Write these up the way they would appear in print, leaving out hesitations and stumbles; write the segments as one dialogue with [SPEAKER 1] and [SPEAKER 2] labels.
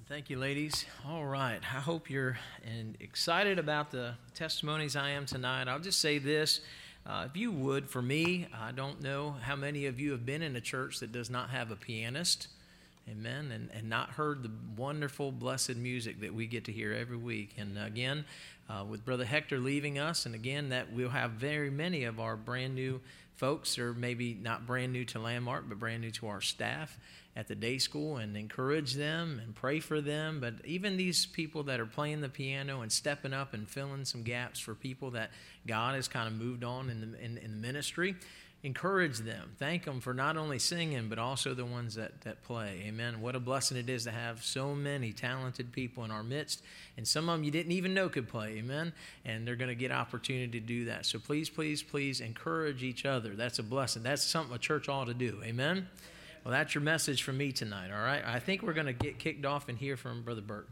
[SPEAKER 1] Thank you, ladies. All right. I hope you're excited about the testimonies I am tonight. I'll just say this. If you would, for me, I don't know how many of you have been in a church that does not have a pianist. Amen. And not heard the wonderful, blessed music that we get to hear every week. And again, with Brother Hector leaving us, and again, that we'll have very many of our brand new folks, or maybe not brand new to Landmark, but brand new to our staff at the day school, and encourage them and pray for them. But even these people that are playing the piano and stepping up and filling some gaps for people that God has kind of moved on in the ministry, encourage them. Thank them for not only singing, but also the ones that play. Amen. What a blessing it is to have so many talented people in our midst. And some of them you didn't even know could play. Amen. And they're going to get opportunity to do that. So please, please, please encourage each other. That's a blessing. That's something a church ought to do. Amen. Well, that's your message from me tonight. All right. I think we're going to get kicked off and hear from Brother Burt.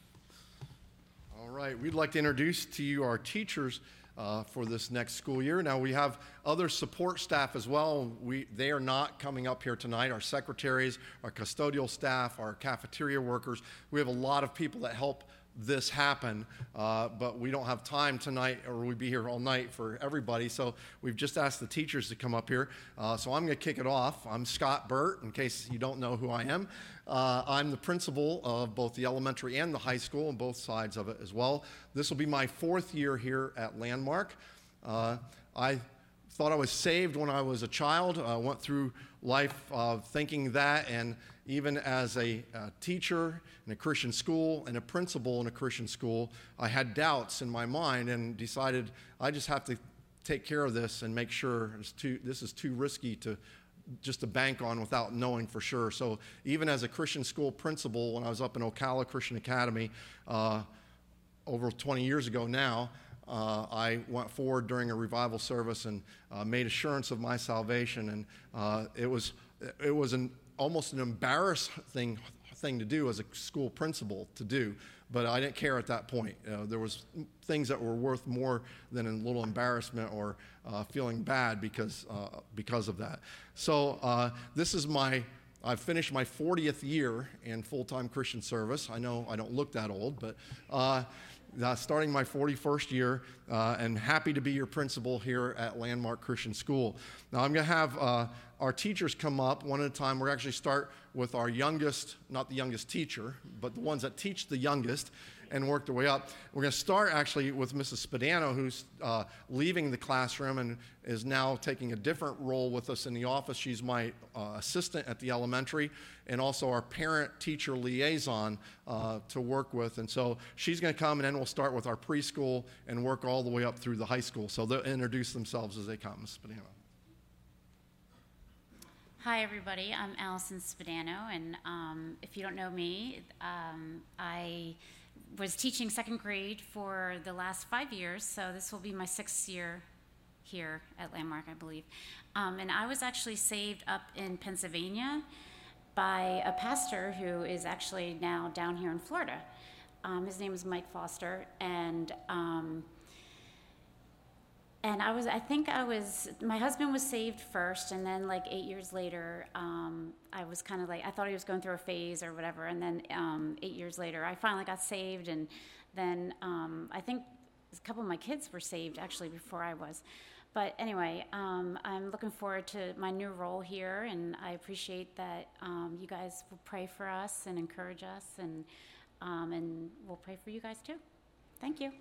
[SPEAKER 2] All right. We'd like to introduce to you our teachers for this next school year. Now, we have other support staff as well. They are not coming up here tonight. Our secretaries, our custodial staff, our cafeteria workers. We have a lot of people that help this happen, but we don't have time tonight, or we'd be here all night for everybody. So we've just asked the teachers to come up here. So I'm going to kick it off. I'm Scott Burt, in case you don't know who I am. I'm the principal of both the elementary and the high school, and both sides of it as well. This will be my 4th year here at Landmark. I thought I was saved when I was a child. I went through life thinking that, and even as a teacher in a Christian school and a principal in a Christian school, I had doubts in my mind and decided I just have to take care of this and make sure this is too risky to bank on without knowing for sure. So even as a Christian school principal, when I was up in Ocala Christian Academy over 20 years ago now, I went forward during a revival service and made assurance of my salvation, and it was almost an embarrassing thing to do as a school principal to do, but I didn't care at that point. There was things that were worth more than a little embarrassment or feeling bad because of that. So this is I've finished my 40th year in full-time Christian service. I know I don't look that old, but starting my 41st year, and happy to be your principal here at Landmark Christian School. Now I'm going to have our teachers come up one at a time. We're actually start with our youngest, not the youngest teacher, but the ones that teach the youngest, and work their way up. We're going to start actually with Mrs. Spadano, who's leaving the classroom and is now taking a different role with us in the office. She's my assistant at the elementary and also our parent-teacher liaison to work with. And so she's going to come, and then we'll start with our preschool and work all the way up through the high school. So they'll introduce themselves as they come. Mrs. Spadano.
[SPEAKER 3] Hi, everybody. I'm Allison Spadano, and if you don't know me, I was teaching 2nd grade for the last 5 years, so this will be my 6th year here at Landmark, I believe. And I was actually saved up in Pennsylvania by a pastor who is actually now down here in Florida. His name is Mike Foster, and my husband was saved first, and then like 8 years later, I was kind of like, I thought he was going through a phase or whatever, and then 8 years later, I finally got saved, and then I think a couple of my kids were saved actually before I was. But anyway, I'm looking forward to my new role here, and I appreciate that you guys will pray for us and encourage us, and we'll pray for you guys too. Thank you.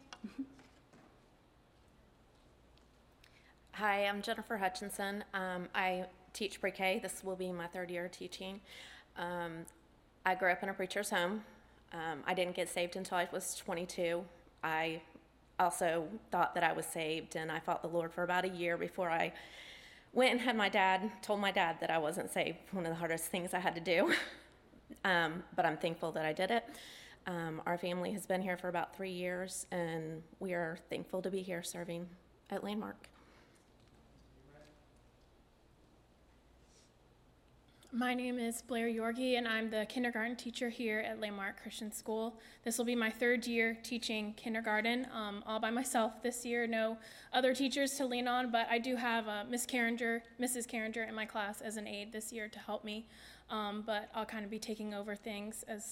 [SPEAKER 4] Hi, I'm Jennifer Hutchinson. I teach pre-K. This will be my 3rd year teaching. I grew up in a preacher's home. I didn't get saved until I was 22. I also thought that I was saved, and I fought the Lord for about a year before I went and told my dad that I wasn't saved. One of the hardest things I had to do. But I'm thankful that I did it. Our family has been here for about 3 years, and we are thankful to be here serving at Landmark.
[SPEAKER 5] My name is Blair Yorgi, and I'm the kindergarten teacher here at Landmark Christian School. This will be my 3rd year teaching kindergarten, all by myself this year. No other teachers to lean on, but I do have Mrs. Carringer in my class as an aide this year to help me. But I'll kind of be taking over things as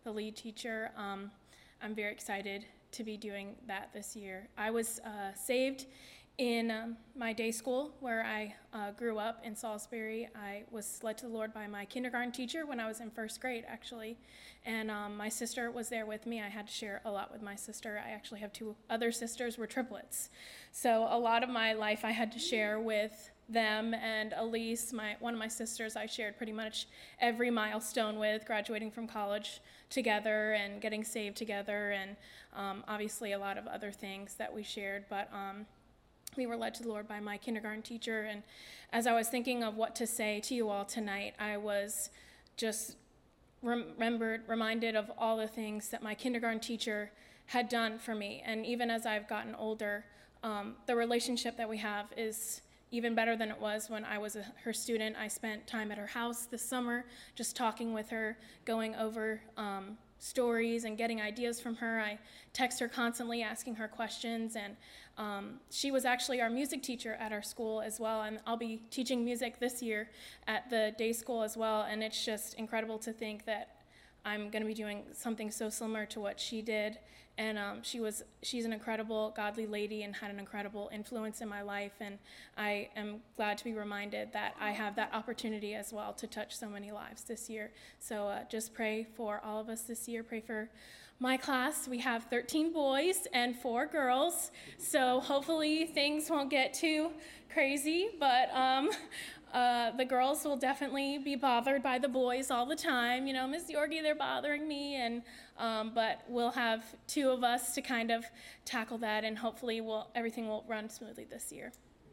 [SPEAKER 5] the lead teacher. I'm very excited to be doing that this year. I was saved in my day school where I grew up in Salisbury. I was led to the Lord by my kindergarten teacher when I was in first grade, actually. And my sister was there with me. I had to share a lot with my sister. I actually have two other sisters, we're triplets. So a lot of my life I had to share with them, and Elise, one of my sisters, I shared pretty much every milestone with, graduating from college together and getting saved together, and obviously a lot of other things that we shared. But we were led to the Lord by my kindergarten teacher, and as I was thinking of what to say to you all tonight, I was just reminded of all the things that my kindergarten teacher had done for me. And even as I've gotten older, the relationship that we have is even better than it was when I was her student. I spent time at her house this summer just talking with her, going over stories and getting ideas from her. I text her constantly, asking her questions, and she was actually our music teacher at our school as well, and I'll be teaching music this year at the day school as well, and it's just incredible to think that I'm going to be doing something so similar to what she did. And she's an incredible, godly lady and had an incredible influence in my life. And I am glad to be reminded that I have that opportunity as well to touch so many lives this year. So just pray for all of us this year. Pray for my class. We have 13 boys and 4 girls. So hopefully things won't get too crazy. But the girls will definitely be bothered by the boys all the time. You know, Miss Yorgie, they're bothering me. And but we'll have 2 of us to kind of tackle that, and hopefully everything will run smoothly this year.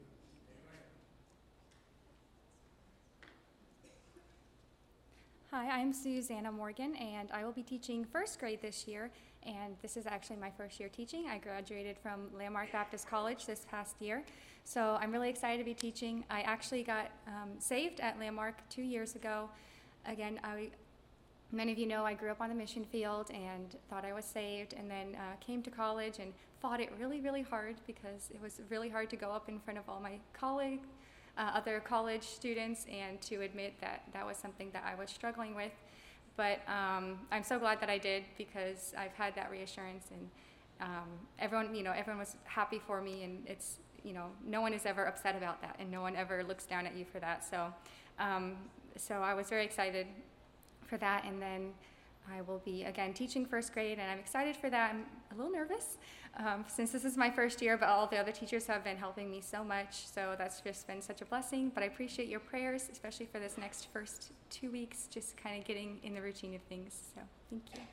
[SPEAKER 6] Hi, I'm Susanna Morgan, and I will be teaching first grade this year, and this is actually my first year teaching. I graduated from Landmark Baptist College this past year, so I'm really excited to be teaching. I actually got saved at Landmark 2 years ago. Again, many of you know I grew up on the mission field and thought I was saved, and then came to college and fought it really, really hard, because it was really hard to go up in front of all my other college students and to admit that that was something that I was struggling with. But I'm so glad that I did, because I've had that reassurance, and everyone was happy for me, and it's, no one is ever upset about that, and no one ever looks down at you for that. So I was very excited for that, and then I will be again teaching first grade, and I'm excited for that. I'm a little nervous since this is my first year, but all the other teachers have been helping me so much, so that's just been such a blessing. But I appreciate your prayers, especially for this first 2 weeks, just kind of getting in the routine of things. So thank you.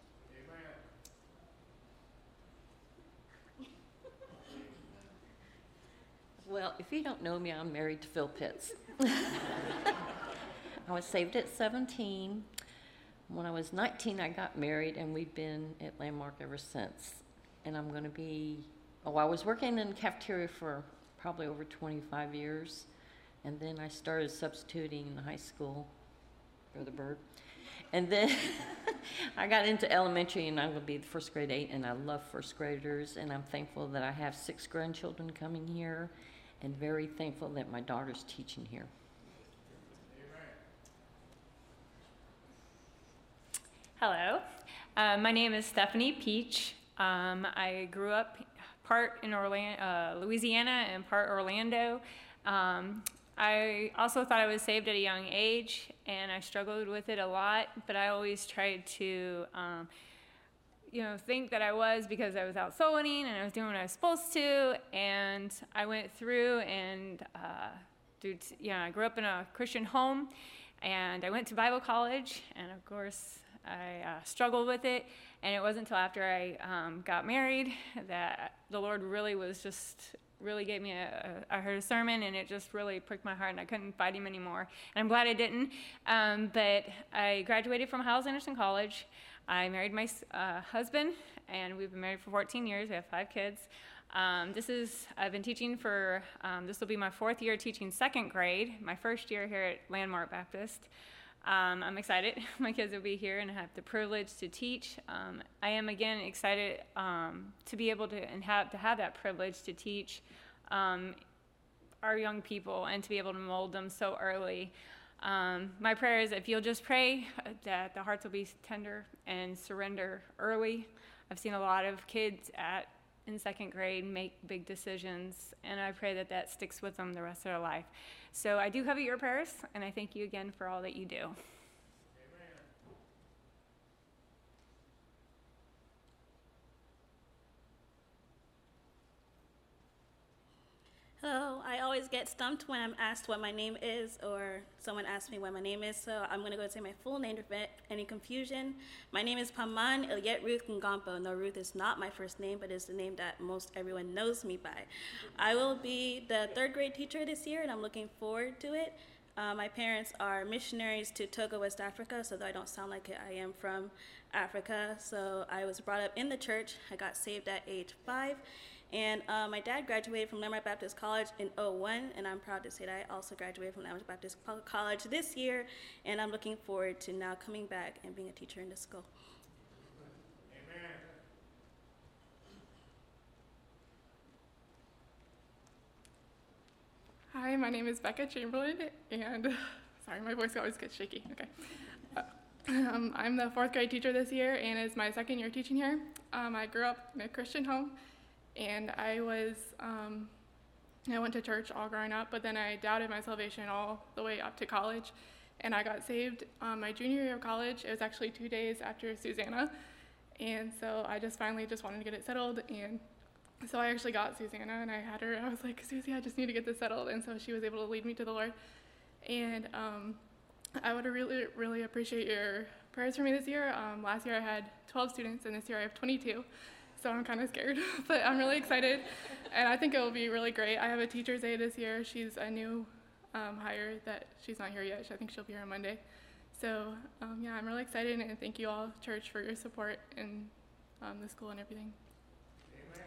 [SPEAKER 7] Well, if you don't know me, I'm married to Phil Pitts. I was saved at 17. When I was 19, I got married, and we've been at Landmark ever since. And I was working in the cafeteria for probably over 25 years. And then I started substituting in the high school, Brother Bird. And then I got into elementary, and I'm going to be the first grade 8, and I love first graders. And I'm thankful that I have 6 grandchildren coming here, and very thankful that my daughter's teaching here.
[SPEAKER 8] Hello, my name is Stephanie Peach. I grew up part in Louisiana and part Orlando. I also thought I was saved at a young age, and I struggled with it a lot, but I always tried to think that I was, because I was out soul winning and I was doing what I was supposed to. And I went through and I grew up in a Christian home, and I went to Bible college, and of course I struggled with it. And it wasn't until after I got married that the Lord really gave me I heard a sermon, and it just really pricked my heart, and I couldn't fight him anymore. And I'm glad I didn't. But I graduated from Hyles Anderson College. I married my husband, and we've been married for 14 years. We have 5 kids. I've been teaching for, this will be my 4th year teaching 2nd grade, my first year here at Landmark Baptist. I'm excited. My kids will be here and have the privilege to teach. I am again excited to be able to have that privilege to teach our young people, and to be able to mold them so early. My prayer is if you'll just pray that the hearts will be tender and surrender early. I've seen a lot of kids in second grade make big decisions, and I pray that that sticks with them the rest of their life. So I do covet your prayers, and I thank you again for all that you do.
[SPEAKER 9] Hello, I always get stumped when I'm asked what my name is or someone asks me what my name is, so I'm going to go say my full name to prevent any confusion. My name is Paman Ilyet Ruth Ngampo. No, Ruth is not my first name, but it's the name that most everyone knows me by. I will be the third grade teacher this year, and I'm looking forward to it. My parents are missionaries to Togo, West Africa, so that I don't sound like I am from Africa. So I was brought up in the church. I got saved at age 5. And my dad graduated from Landmark Baptist College in 2001, and I'm proud to say that I also graduated from Landmark Baptist College this year, and I'm looking forward to now coming back and being a teacher in this school.
[SPEAKER 2] Amen.
[SPEAKER 10] Hi, my name is Becca Chamberlain, and sorry, my voice always gets shaky. Okay. I'm the 4th grade teacher this year, and it's my 2nd year teaching here. I grew up in a Christian home. And I went to church all growing up, but then I doubted my salvation all the way up to college. And I got saved my junior year of college. It was actually 2 days after Susanna. And so I finally wanted to get it settled. And so I actually got Susanna, and I had her. I was like, Susie, I just need to get this settled. And so she was able to lead me to the Lord. And I would really, really appreciate your prayers for me this year. Last year I had 12 students, and this year I have 22. So I'm kind of scared, but I'm really excited, and I think it will be really great. I have a teacher's aide this year. She's a new hire that she's not here yet. I think she'll be here on Monday. So yeah, I'm really excited, and thank you all, church, for your support in the school and everything.
[SPEAKER 2] Amen.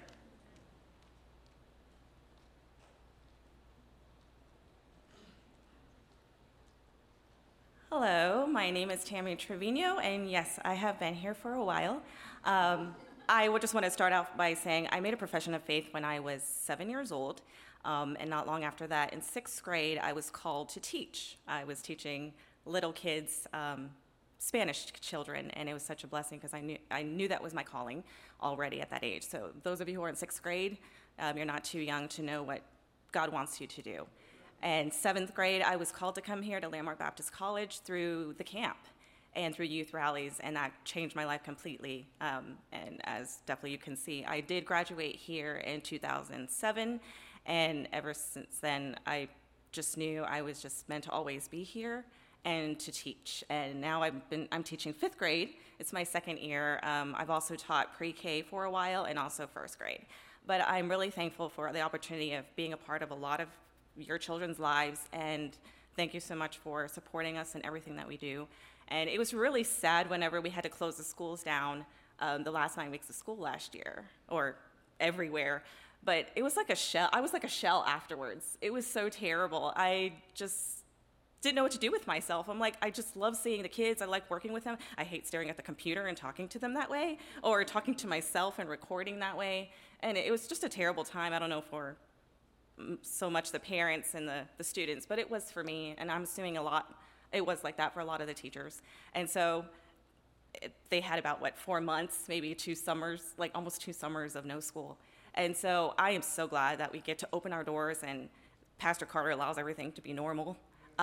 [SPEAKER 11] Hello, my name is Tammy Trevino, and yes, I have been here for a while. I would just want to start off by saying I made a profession of faith when I was 7 years old, and not long after that, in 6th grade, I was called to teach. I was teaching little kids, Spanish children, and it was such a blessing because I knew that was my calling already at that age. So those of you who are in 6th grade, you're not too young to know what God wants you to do. And 7th grade, I was called to come here to Landmark Baptist College through the camp and through youth rallies, and that changed my life completely. And as definitely you can see, I did graduate here in 2007, and ever since then, I just knew I was just meant to always be here and to teach. And now I'm teaching 5th grade. It's my 2nd year. I've also taught pre-K for a while and also 1st grade. But I'm really thankful for the opportunity of being a part of a lot of your children's lives, and thank you so much for supporting us in everything that we do. And it was really sad whenever we had to close the schools down the last 9 weeks of school last year, or everywhere. But it was like a shell. I was like a shell afterwards. It was so terrible. I just didn't know what to do with myself. I'm like, I just love seeing the kids. I like working with them. I hate staring at the computer and talking to them that way, or talking to myself and recording that way. And it was just a terrible time. I don't know for so much the parents and the students, but it was for me, and I'm assuming it was like that for a lot of the teachers. And so they had about, 4 months, maybe 2 summers, like almost 2 summers of no school. And so I am so glad that we get to open our doors, and Pastor Carter allows everything to be normal,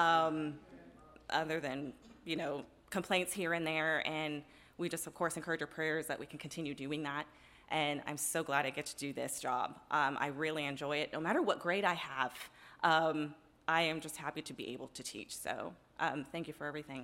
[SPEAKER 11] other than, complaints here and there. And we just, of course, encourage our prayers that we can continue doing that. And I'm so glad I get to do this job. I really enjoy it. No matter what grade I have, I am just happy to be able to teach. So thank you for everything.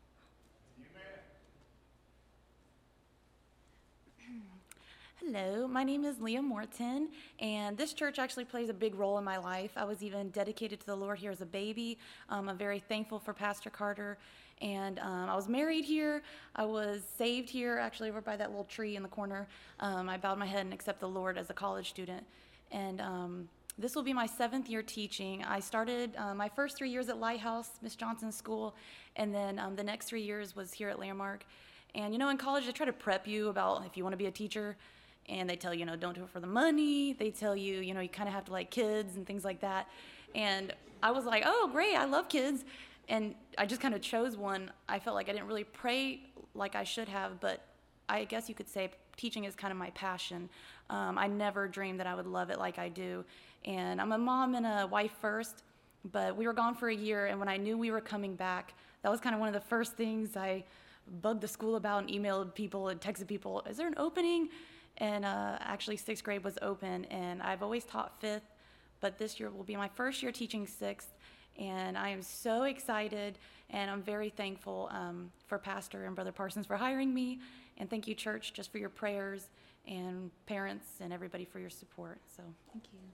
[SPEAKER 12] Hello, my name is Leah Morton, and this church actually plays a big role in my life. I was even dedicated to the Lord here as a baby. I'm very thankful for Pastor Carter, and I was married here. I was saved here, actually over by that little tree in the corner. I bowed my head and accepted the Lord as a college student, and this will be my 7th year teaching. I started my first 3 years at Lighthouse, Miss Johnson's school, and then the next 3 years was here at Landmark. And in college they try to prep you about if you want to be a teacher. And they tell you, don't do it for the money. They tell you, you kind of have to like kids and things like that. And I was like, oh, great, I love kids. And I just kind of chose one. I felt like I didn't really pray like I should have, but I guess you could say teaching is kind of my passion. I never dreamed that I would love it like I do. And I'm a mom and a wife first, but we were gone for a year, and when I knew we were coming back, that was kind of one of the first things I bugged the school about and emailed people and texted people, is there an opening? And actually 6th grade was open, and I've always taught 5th, but this year will be my first year teaching 6th, and I am so excited, and I'm very thankful for Pastor and Brother Parsons for hiring me, and thank you, church, just for your prayers, and parents and everybody for your support. So thank you.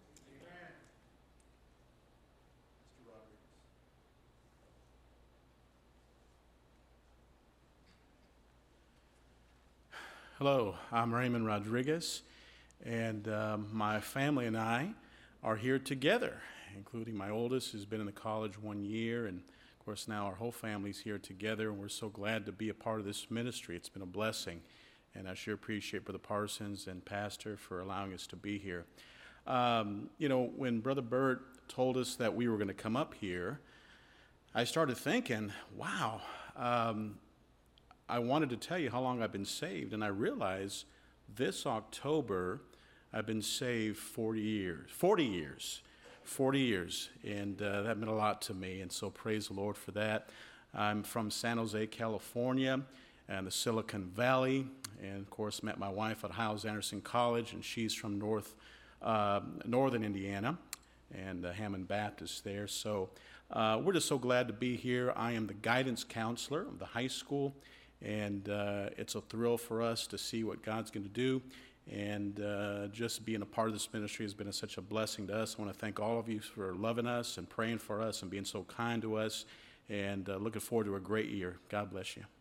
[SPEAKER 13] Hello, I'm Raymond Rodriguez, and my family and I are here together, including my oldest, who's been in the college 1 year, and of course now our whole family's here together, and we're so glad to be a part of this ministry. It's been a blessing, and I sure appreciate Brother Parsons and Pastor for allowing us to be here. When Brother Bert told us that we were going to come up here, I started thinking, wow, I wanted to tell you how long I've been saved, and I realized this October I've been saved 40 years, and that meant a lot to me, and so praise the Lord for that. I'm from San Jose, California, and the Silicon Valley, and of course met my wife at Hyles-Anderson College, and she's from northern Indiana, and Hammond Baptist there, so we're just so glad to be here. I am the guidance counselor of the high school, and it's a thrill for us to see what God's going to do, and just being a part of this ministry has been such a blessing to us. I want to thank all of you for loving us and praying for us and being so kind to us, and looking forward to a great year. God bless you.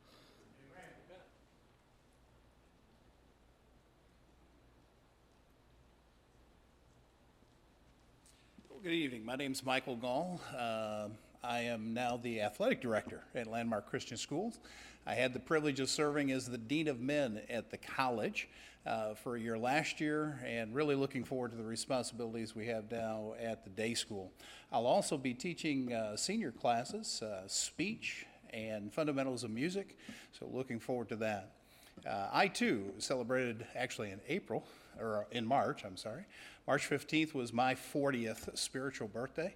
[SPEAKER 14] Good evening. My name is Michael Gall. I am now the athletic director at Landmark Christian Schools. I had the privilege of serving as the Dean of Men at the college for a year last year, and really looking forward to the responsibilities we have now at the day school. I'll also be teaching senior classes, speech and fundamentals of music, so looking forward to that. I too celebrated actually in March, March 15th was my 40th spiritual birthday.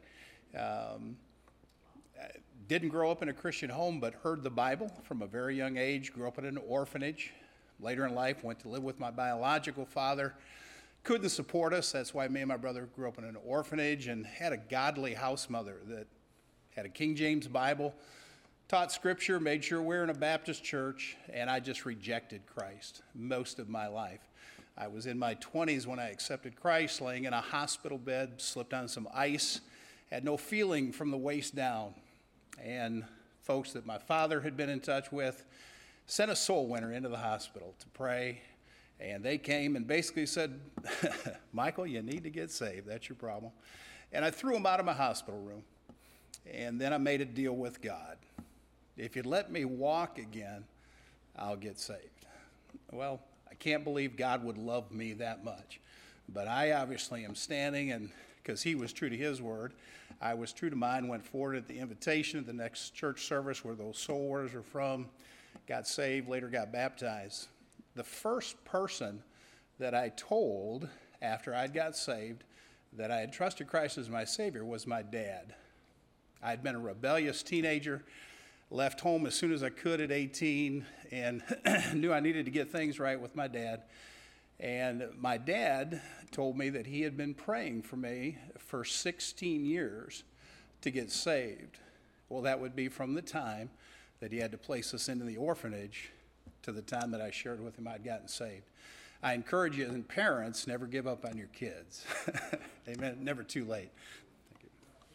[SPEAKER 14] Didn't grow up in a Christian home, but heard the Bible from a very young age, grew up in an orphanage. Later in life, went to live with my biological father. Couldn't support us, that's why me and my brother grew up in an orphanage, and had a godly house mother that had a King James Bible, taught scripture, made sure we were in a Baptist church, and I just rejected Christ most of my life. I was in my 20s when I accepted Christ, laying in a hospital bed, slipped on some ice, had no feeling from the waist down. And folks that my father had been in touch with sent a soul winner into the hospital to pray, and they came and basically said, Michael, you need to get saved, that's your problem. And I threw him out of my hospital room, and then I made a deal with God. If you let me walk again, I'll get saved. Well, I can't believe God would love me that much, but I obviously am standing, and because he was true to his word, I was true to mine, went forward at the invitation of the next church service where those soul winners were from, got saved, later got baptized. The first person that I told after I'd got saved that I had trusted Christ as my Savior was my dad. I'd been a rebellious teenager, left home as soon as I could at 18, and knew I needed to get things right with my dad. And my dad told me that he had been praying for me for 16 years to get saved. Well, that would be from the time that he had to place us into the orphanage to the time that I shared with him I'd gotten saved. I encourage you, and parents, never give up on your kids. Amen. Never too late. Thank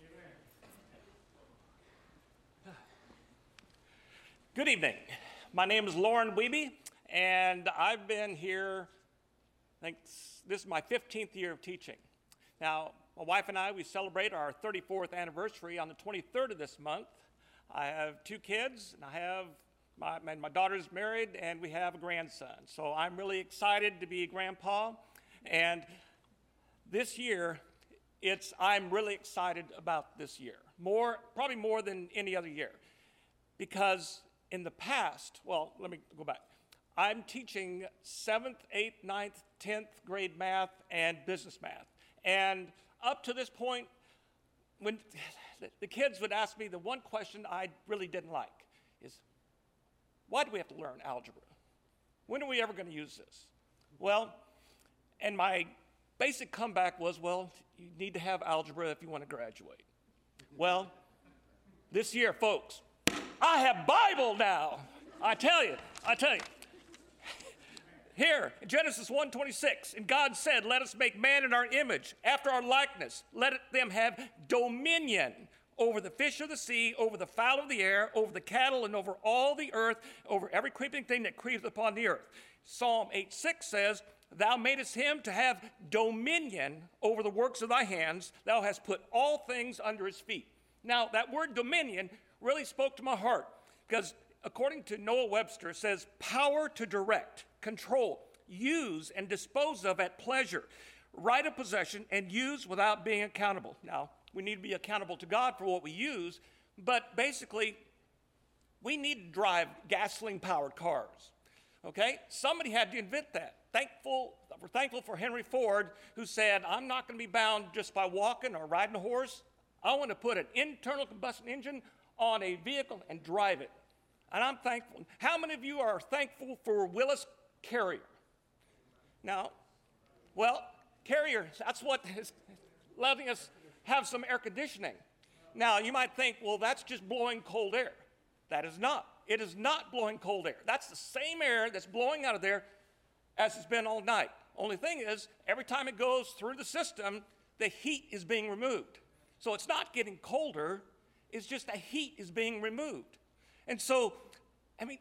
[SPEAKER 14] you.
[SPEAKER 15] Good evening. My name is Lauren Wiebe, and I've been here, I think this is my 15th year of teaching. Now, my wife and I, we celebrate our 34th anniversary on the 23rd of this month. I have 2 kids, and I have my daughter's married, and we have a grandson. So I'm really excited to be a grandpa. And this year, I'm really excited about this year. probably more than any other year. Because in the past, well, let me go back. I'm teaching 7th, 8th, 9th, 10th grade math and business math. And up to this point, when the kids would ask me, the one question I really didn't like is, why do we have to learn algebra? When are we ever going to use this? Well, and my basic comeback was, well, you need to have algebra if you want to graduate. Well, this year, folks, I have Bible now. I tell you. Here, in Genesis 1:26, and God said, let us make man in our image, after our likeness. Let them have dominion over the fish of the sea, over the fowl of the air, over the cattle, and over all the earth, over every creeping thing that creepeth upon the earth. Psalm 8:6 says, thou madest him to have dominion over the works of thy hands. Thou hast put all things under his feet. Now, that word dominion really spoke to my heart, because according to Noah Webster, it says power to direct, control, use, and dispose of at pleasure, right of possession, and use without being accountable. Now, we need to be accountable to God for what we use, but basically, we need to drive gasoline-powered cars, okay? Somebody had to invent that. We're thankful for Henry Ford, who said, I'm not going to be bound just by walking or riding a horse. I want to put an internal combustion engine on a vehicle and drive it. And I'm thankful. How many of you are thankful for Willis Carrier? Now, well, Carrier, that's what is letting us have some air conditioning. Now, you might think, well, that's just blowing cold air. That is not. It is not blowing cold air. That's the same air that's blowing out of there as it's been all night. Only thing is, every time it goes through the system, the heat is being removed. So it's not getting colder, it's just the heat is being removed. And so, I mean,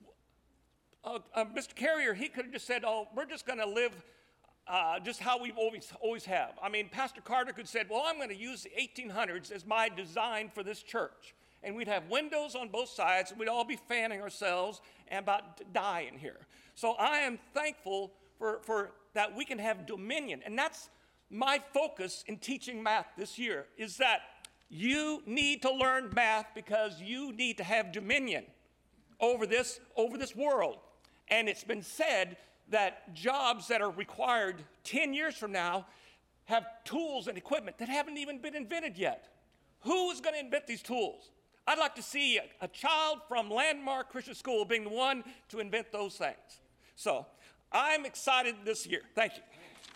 [SPEAKER 15] Mr. Carrier, he could have just said, oh, we're just going to live just how we've always have. I mean, Pastor Carter could have said, well, I'm going to use the 1800s as my design for this church. And we'd have windows on both sides, and we'd all be fanning ourselves and about to die in here. So I am thankful for that we can have dominion. And that's my focus in teaching math this year, is that you need to learn math because you need to have dominion over this world. And it's been said that jobs that are required 10 years from now have tools and equipment that haven't even been invented yet. Who is going to invent these tools? I'd like to see a child from Landmark Christian School being the one to invent those things. So I'm excited this year. Thank you.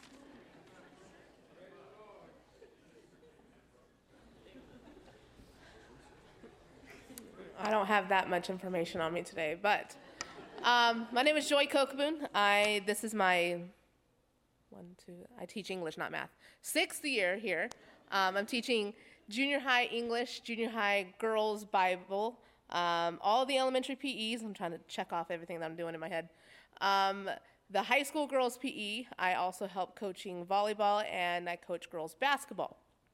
[SPEAKER 16] I don't have that much information on me today, but my name is Joy Kokaboon. This is my I teach English, not math. 6th year here. I'm teaching junior high English, junior high girls Bible, all the elementary PEs. I'm trying to check off everything that I'm doing in my head. The high school girls PE, I also help coaching volleyball, and I coach girls basketball.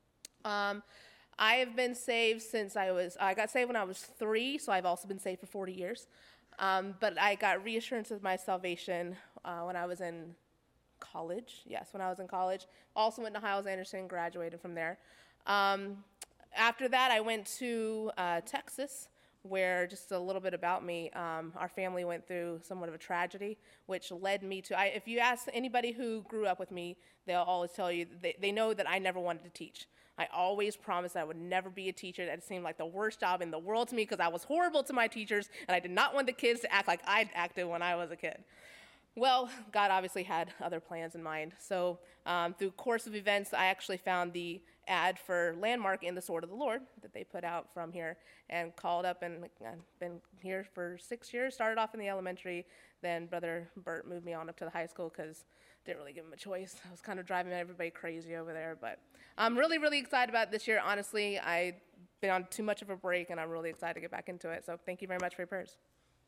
[SPEAKER 16] I have been saved since I got saved when I was 3, so I've also been saved for 40 years. But I got reassurance of my salvation when I was in college. Yes, when I was in college. Also went to Hyles-Anderson, graduated from there. After that, I went to Texas, where, just a little bit about me, our family went through somewhat of a tragedy, which led me to, if you ask anybody who grew up with me, they'll always tell you, they know that I never wanted to teach. I always promised I would never be a teacher. That seemed like the worst job in the world to me because I was horrible to my teachers, and I did not want the kids to act like I'd acted when I was a kid. Well, God obviously had other plans in mind. So through course of events, I actually found the ad for Landmark in the Sword of the Lord that they put out from here, and called up, and I've been here for 6 years. Started off in the elementary, then Brother Bert moved me on up to the high school because didn't really give him a choice. I was kind of driving everybody crazy over there, but I'm really, really excited about it this year. Honestly, I've been on too much of a break, and I'm really excited to get back into it. So thank you very much for your prayers.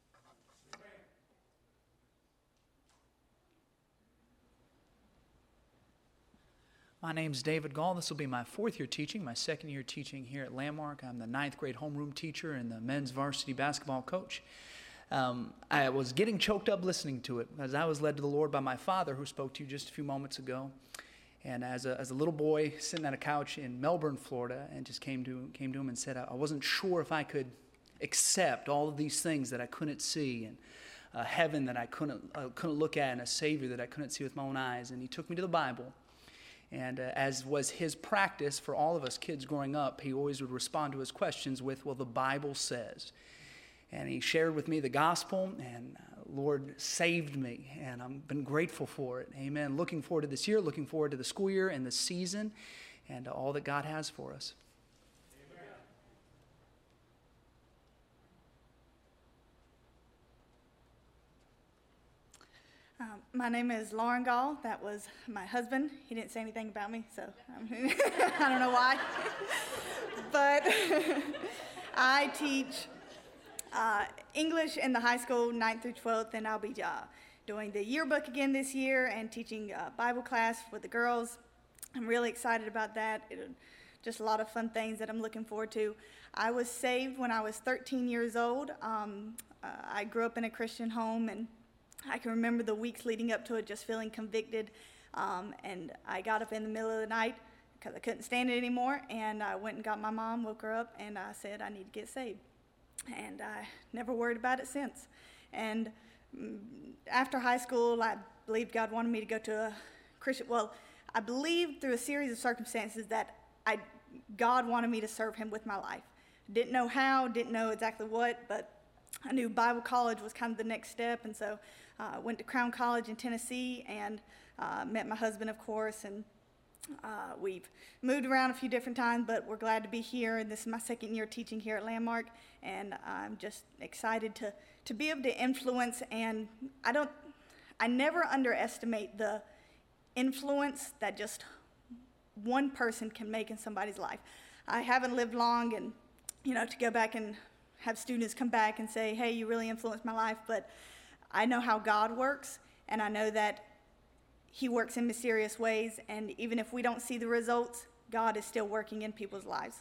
[SPEAKER 17] My name's David Gall. This will be my 4th year teaching, my 2nd year teaching here at Landmark. I'm the 9th grade homeroom teacher and the men's varsity basketball coach. I was getting choked up listening to it as I was led to the Lord by my father, who spoke to you just a few moments ago. And as a little boy sitting on a couch in Melbourne, Florida, and just came to him and said, I wasn't sure if I could accept all of these things that I couldn't see, and heaven that I couldn't look at, and a Savior that I couldn't see with my own eyes. And he took me to the Bible. And as was his practice for all of us kids growing up, he always would respond to his questions with, well, the Bible says. And he shared with me the gospel, and Lord saved me, and I've been grateful for it. Amen. Looking forward to this year, looking forward to the school year and the season, and all that God has for us.
[SPEAKER 18] My name is Lauren Gall. That was my husband. He didn't say anything about me, so I don't know why. But I teach English in the high school, 9th through 12th, and I'll be doing the yearbook again this year and teaching Bible class with the girls. I'm really excited about that. Just a lot of fun things that I'm looking forward to. I was saved when I was 13 years old. I grew up in a Christian home, and I can remember the weeks leading up to it just feeling convicted, and I got up in the middle of the night because I couldn't stand it anymore, and I went and got my mom, woke her up, and I said I need to get saved. And I never worried about it since. And after high school, I believed God wanted me to go to a Christian, well, I believed through a series of circumstances that God wanted me to serve him with my life. Didn't know how, didn't know exactly what, but I knew Bible college was kind of the next step, and so I went to Crown College in Tennessee and met my husband, of course, and we've moved around a few different times, but we're glad to be here, and this is my second year teaching here at Landmark, and I'm just excited to be able to influence, and I never underestimate the influence that just one person can make in somebody's life. I haven't lived long, and to go back and have students come back and say, hey, you really influenced my life, but I know how God works, and I know that he works in mysterious ways, and even if we don't see the results, God is still working in people's lives.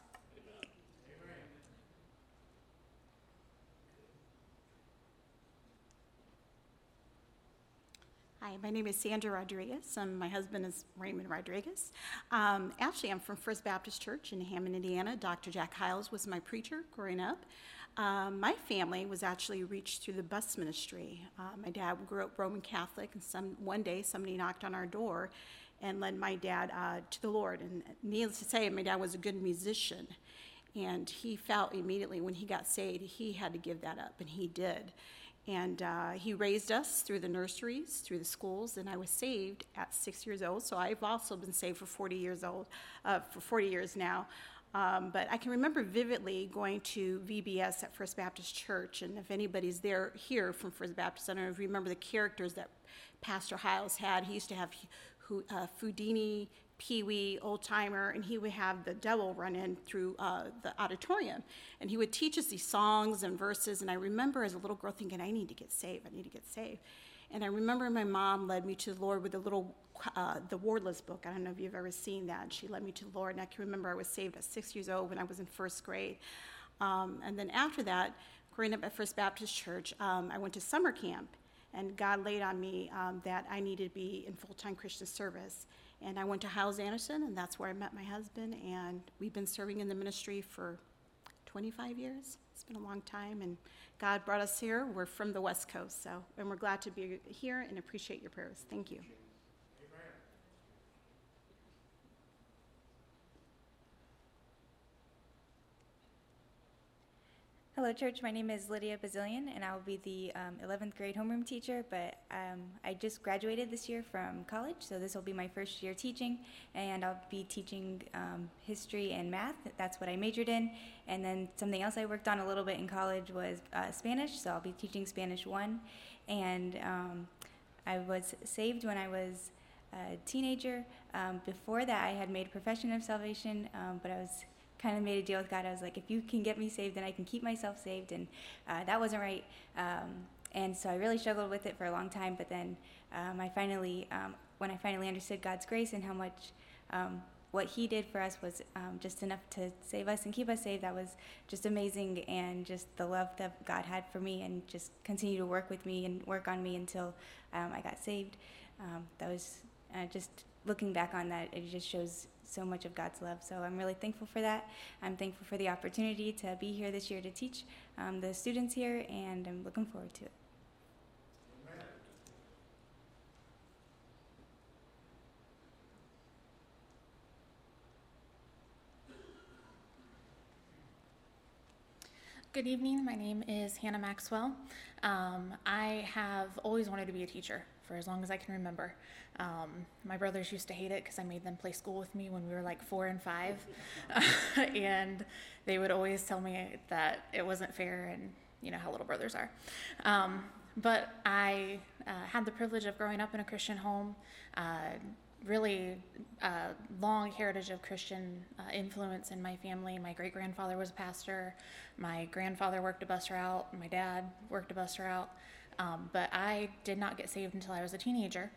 [SPEAKER 19] Hi, my name is Sandra Rodriguez, and my husband is Raymond Rodriguez. Actually, I'm from First Baptist Church in Hammond, Indiana. Dr. Jack Hiles was my preacher growing up. My family was actually reached through the bus ministry. My dad grew up Roman Catholic, and one day somebody knocked on our door and led my dad to the Lord. And needless to say, my dad was a good musician, and he felt immediately when he got saved he had to give that up, and he did. And he raised us through the nurseries, through the schools, and I was saved at 6 years old. So I've also been saved for 40 years now. But I can remember vividly going to VBS at First Baptist Church, and if anybody's here from First Baptist, I don't know if you remember the characters that Pastor Hiles had. He used to have Houdini, Pee-wee, Old Timer, and he would have the devil run in through the auditorium. And he would teach us these songs and verses, and I remember as a little girl thinking, I need to get saved. And I remember my mom led me to the Lord with the Wordless book. I don't know if you've ever seen that. She led me to the Lord, and I can remember I was saved at 6 years old when I was in first grade. And then after that, growing up at First Baptist Church, I went to summer camp, and God laid on me that I needed to be in full-time Christian service. And I went to Hyles-Anderson, and that's where I met my husband, and we've been serving in the ministry for 25 years. It's been a long time, and God brought us here. We're from the West Coast, and we're glad to be here and appreciate your prayers. Thank you.
[SPEAKER 20] Hello, church. My name is Lydia Bazillion, and I will be the 11th grade homeroom teacher, but I just graduated this year from college, so this will be my first year teaching, and I'll be teaching history and math. That's what I majored in, and then something else I worked on a little bit in college was Spanish, so I'll be teaching Spanish 1, and I was saved when I was a teenager. Before that, I had made a profession of salvation, but I was kind of made a deal with God. I was like, if you can get me saved, then I can keep myself saved, and that wasn't right. And so I really struggled with it for a long time, but then when I finally understood God's grace and how much what he did for us was just enough to save us and keep us saved, that was just amazing, and just the love that God had for me and just continue to work with me and work on me until I got saved. That was just looking back on that, it just shows so much of God's love. So I'm really thankful for that. I'm thankful for the opportunity to be here this year to teach the students here, and I'm looking forward to it.
[SPEAKER 5] Good evening. My name is Hannah Maxwell. I have always wanted to be a teacher for as long as I can remember. My brothers used to hate it because I made them play school with me when we were like 4 and 5. And they would always tell me that it wasn't fair, and you know how little brothers are. But I had the privilege of growing up in a Christian home, really long heritage of Christian influence in my family. My great-grandfather was a pastor. My grandfather worked a bus route. My dad worked a bus route. But I did not get saved until I was a teenager.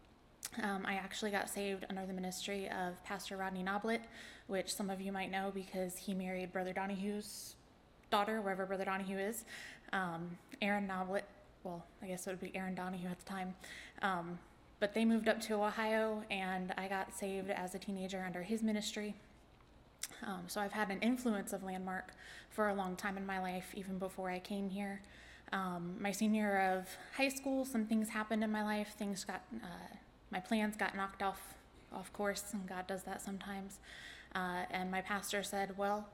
[SPEAKER 5] I actually got saved under the ministry of Pastor Rodney Noblet, which some of you might know because he married Brother Donahue's daughter, wherever Brother Donahue is. Aaron Noblet, well, I guess it would be Aaron Donahue at the time. But they moved up to Ohio, and I got saved as a teenager under his ministry. So I've had an influence of Landmark for a long time in my life, even before I came here. My senior year of high school, some things happened in my life. My plans got knocked off course, and God does that sometimes. And my pastor said, well,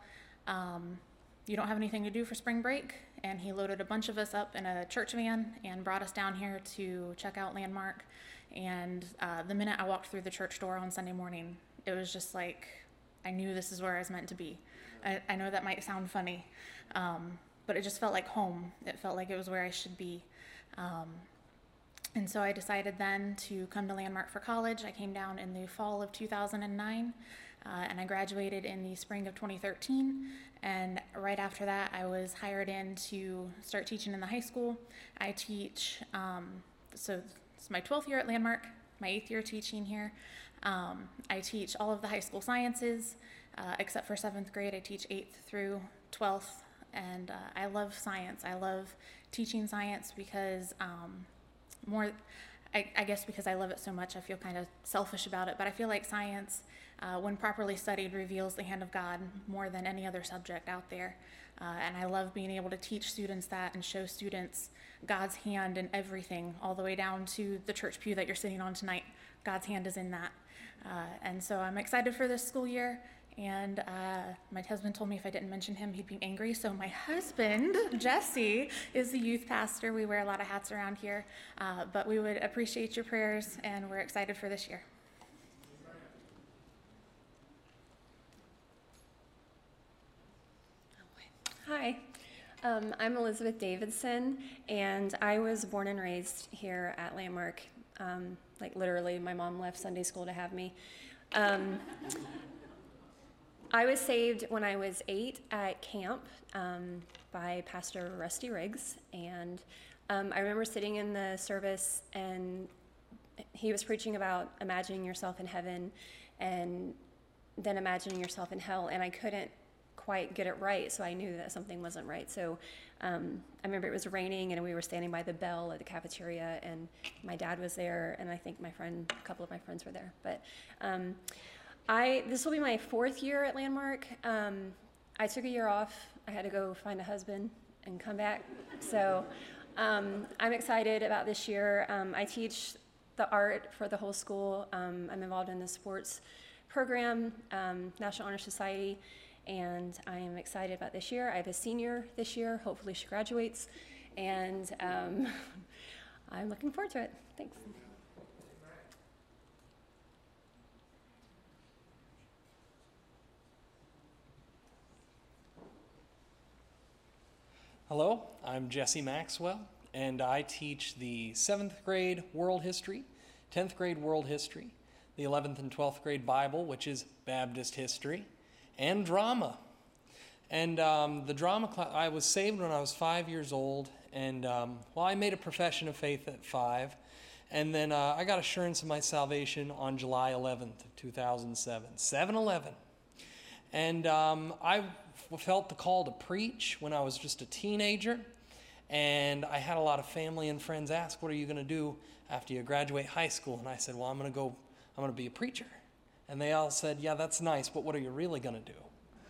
[SPEAKER 5] you don't have anything to do for spring break. And he loaded a bunch of us up in a church van and brought us down here to check out Landmark. And the minute I walked through the church door on Sunday morning, it was just like, I knew this is where I was meant to be. I know that might sound funny, but it just felt like home. It felt like it was where I should be. And so I decided then to come to Landmark for college. I came down in the fall of 2009, and I graduated in the spring of 2013. And right after that, I was hired in to start teaching in the high school. I teach, so it's my 12th year at Landmark, my 8th year teaching here. I teach all of the high school sciences, except for 7th grade. I teach 8th through 12th, and I love science. I love teaching science because I guess because I love it so much, I feel kind of selfish about it, but I feel like science, when properly studied, reveals the hand of God more than any other subject out there. And I love being able to teach students that and show students God's hand in everything, all the way down to the church pew that you're sitting on tonight. God's hand is in that. And so I'm excited for this school year. And my husband told me if I didn't mention him, he'd be angry. So my husband, Jesse, is the youth pastor. We wear a lot of hats around here. But we would appreciate your prayers, and we're excited for this year.
[SPEAKER 21] Hi, I'm Elizabeth Davidson, and I was born and raised here at Landmark. Like literally, my mom left Sunday school to have me. I was saved when I was 8 at camp by Pastor Rusty Riggs, and I remember sitting in the service, and he was preaching about imagining yourself in heaven and then imagining yourself in hell, and I couldn't quite get it right, so I knew that something wasn't right. So I remember it was raining, and we were standing by the bell at the cafeteria, and my dad was there, and I think a couple of my friends were there. But this will be my 4th year at Landmark. I took a year off. I had to go find a husband and come back. So I'm excited about this year. I teach the art for the whole school. I'm involved in the sports program, National Honor Society, and I am excited about this year. I have a senior this year. Hopefully she graduates, and I'm looking forward to it. Thanks.
[SPEAKER 22] Hello, I'm Jesse Maxwell, and I teach the 7th grade World History, 10th grade World History, the 11th and 12th grade Bible, which is Baptist history, and drama. And the drama class, I was saved when I was 5 years old, and I made a profession of faith at 5, and then I got assurance of my salvation on July 11th of 2007, 7/11. And I felt the call to preach when I was just a teenager, and I had a lot of family and friends ask, what are you going to do after you graduate high school? And I said, well, I'm going I'm going to be a preacher. And they all said, yeah, that's nice, but what are you really going to do?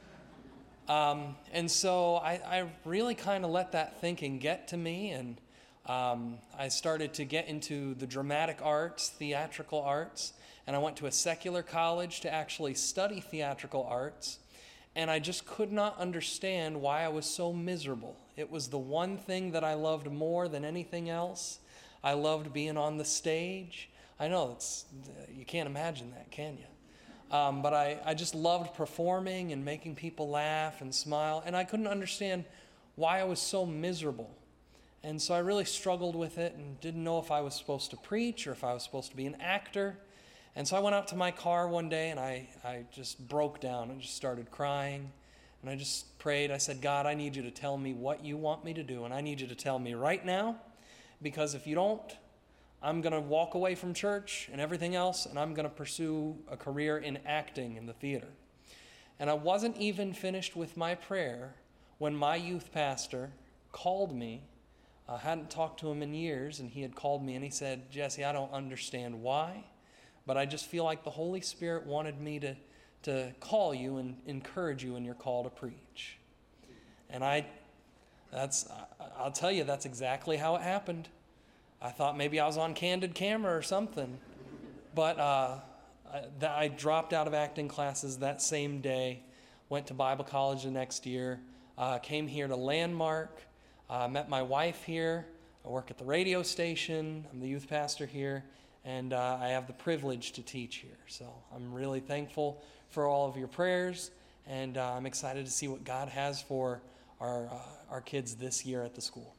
[SPEAKER 22] And so I really kind of let that thinking get to me, and I started to get into the dramatic arts, theatrical arts, and I went to a secular college to actually study theatrical arts, and I just could not understand why I was so miserable. It was the one thing that I loved more than anything else. I loved being on the stage. I know, you can't imagine that, can you? But I just loved performing and making people laugh and smile, and I couldn't understand why I was so miserable. And so I really struggled with it and didn't know if I was supposed to preach or if I was supposed to be an actor. And so I went out to my car one day and I just broke down and just started crying. And I just prayed. I said, God, I need you to tell me what you want me to do, and I need you to tell me right now, because if you don't, I'm going to walk away from church and everything else, and I'm going to pursue a career in acting in the theater. And I wasn't even finished with my prayer when my youth pastor called me. I hadn't talked to him in years, and he had called me, and he said, Jesse, I don't understand why, but I just feel like the Holy Spirit wanted me to call you and encourage you in your call to preach. And I'll tell you, that's exactly how it happened. I thought maybe I was on candid camera or something. But I dropped out of acting classes that same day, went to Bible college the next year, came here to Landmark, met my wife here. I work at the radio station. I'm the youth pastor here, and I have the privilege to teach here. So I'm really thankful for all of your prayers, and I'm excited to see what God has for our kids this year at the school.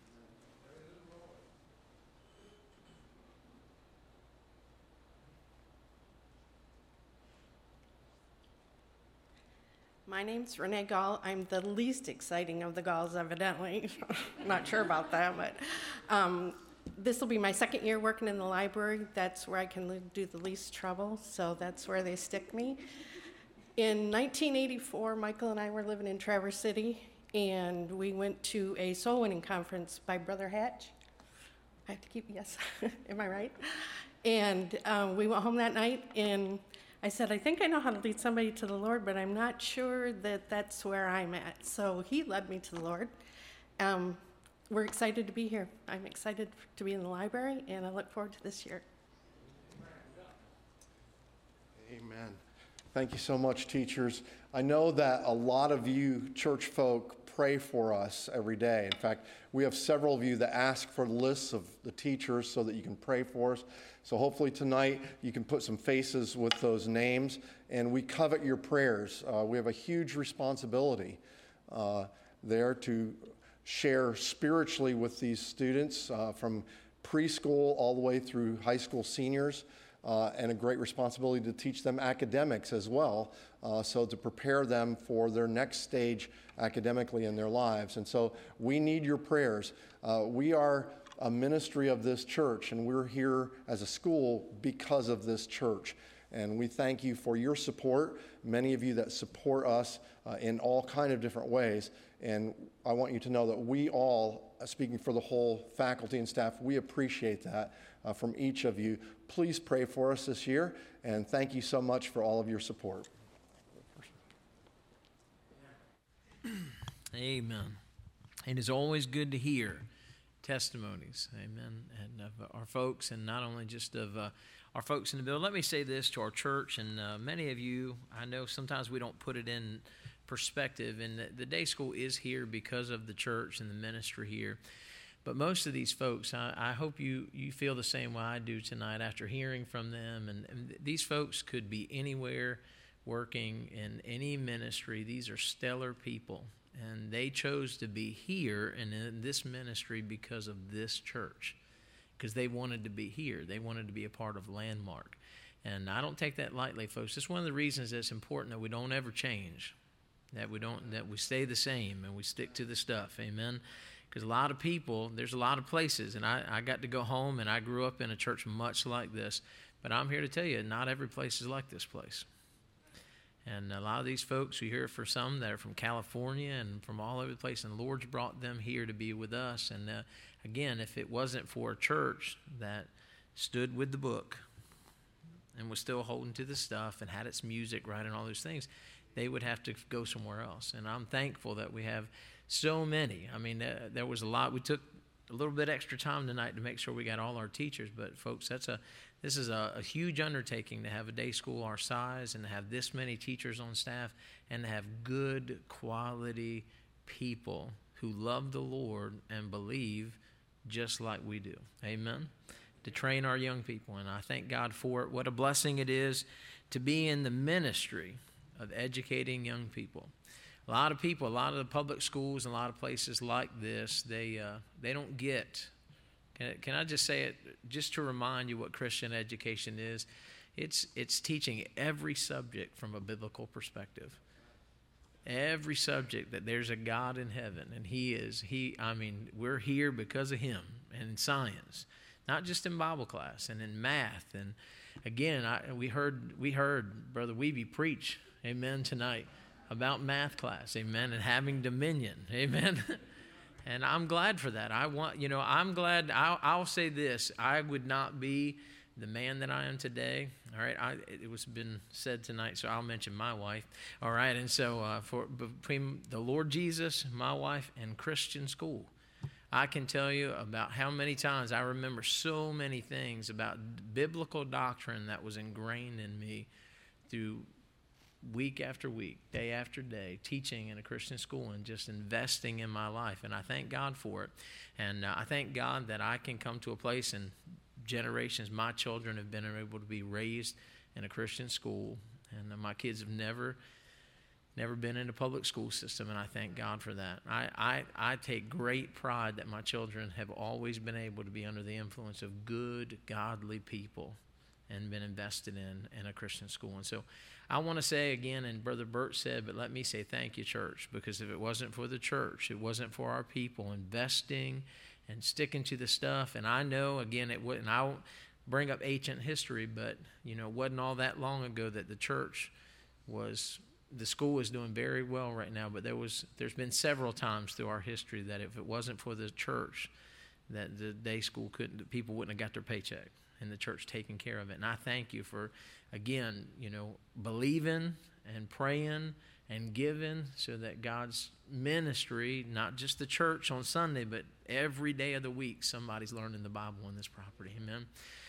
[SPEAKER 1] My name's Renee Gall. I'm the least exciting of the Galls, evidently. Not sure about that, but this will be my second year working in the library. That's where I can do the least trouble, so that's where they stick me. In 1984, Michael and I were living in Traverse City, and we went to a soul winning conference by Brother Hatch. I have to keep, yes, am I right? And we went home that night, and I said, I think I know how to lead somebody to the Lord, but I'm not sure that that's where I'm at. So he led me to the Lord. We're excited to be here. I'm excited to be in the library, and I look forward to this year.
[SPEAKER 2] Amen. Thank you so much, teachers. I know that a lot of you church folk pray for us every day. In fact, we have several of you that ask for lists of the teachers so that you can pray for us. So hopefully tonight you can put some faces with those names, and we covet your prayers. We have a huge responsibility there to share spiritually with these students from preschool all the way through high school seniors, and a great responsibility to teach them academics as well, so to prepare them for their next stage academically in their lives. And so we need your prayers. We are a ministry of this church, and we're here as a school because of this church. And we thank you for your support, many of you that support us in all kind of different ways. And I want you to know that we all, speaking for the whole faculty and staff, we appreciate that from each of you. Please pray for us this year, and thank you so much for all of your support.
[SPEAKER 3] Amen. It is always good to hear testimonies, amen, and of our folks, and not only just of our folks in the building. Let me say this to our church, and many of you, I know sometimes we don't put it in perspective, and the day school is here because of the church and the ministry here. But most of these folks, I hope you feel the same way I do tonight after hearing from them. And these folks could be anywhere working in any ministry. These are stellar people. And they chose to be here and in this ministry because of this church, because they wanted to be here. They wanted to be a part of Landmark. And I don't take that lightly, folks. It's one of the reasons it's important that we don't ever change, that we stay the same and we stick to the stuff. Amen. Because a lot of people, there's a lot of places, and I got to go home, and I grew up in a church much like this, but I'm here to tell you, not every place is like this place. And a lot of these folks, we hear for some that are from California and from all over the place, and the Lord's brought them here to be with us. And again, if it wasn't for a church that stood with the book and was still holding to the stuff and had its music right and all those things, they would have to go somewhere else. And I'm thankful that we have so many. I mean, there was a lot. We took a little bit extra time tonight to make sure we got all our teachers, but folks, this is a huge undertaking to have a day school our size and to have this many teachers on staff and to have good quality people who love the Lord and believe just like we do. Amen? To train our young people, and I thank God for it. What a blessing it is to be in the ministry of educating young people. A lot of people, a lot of the public schools, and a lot of places like this, they don't get. Can I just say it, just to remind you what Christian education is? It's teaching every subject from a biblical perspective. Every subject that there's a God in heaven, and we're here because of Him, and in science, not just in Bible class and in math. And again, we heard Brother Weeby preach, amen, tonight about math class, amen, and having dominion, amen. And I'm glad for that. I'm glad. I'll say this: I would not be the man that I am today. All right, it was been said tonight, so I'll mention my wife. All right, and so between the Lord Jesus, my wife, and Christian school, I can tell you about how many times I remember so many things about biblical doctrine that was ingrained in me through week after week, day after day, teaching in a Christian school and just investing in my life. And I thank God for it. And I thank God that I can come to a place in generations, my children have been able to be raised in a Christian school. And my kids have never been in a public school system, and I thank God for that. I take great pride that my children have always been able to be under the influence of good, godly people and been invested in a Christian school. And so I want to say again, and Brother Bert said, but let me say thank you, church, because if it wasn't for the church, it wasn't for our people investing and sticking to the stuff. And I know, again, it wouldn't, I won't bring up ancient history, but, it wasn't all that long ago that the school is doing very well right now, but there's been several times through our history that if it wasn't for the church, that the day school people wouldn't have got their paycheck, and the church taking care of it. And I thank you for, again, believing and praying and giving so that God's ministry, not just the church on Sunday, but every day of the week, somebody's learning the Bible on this property. Amen.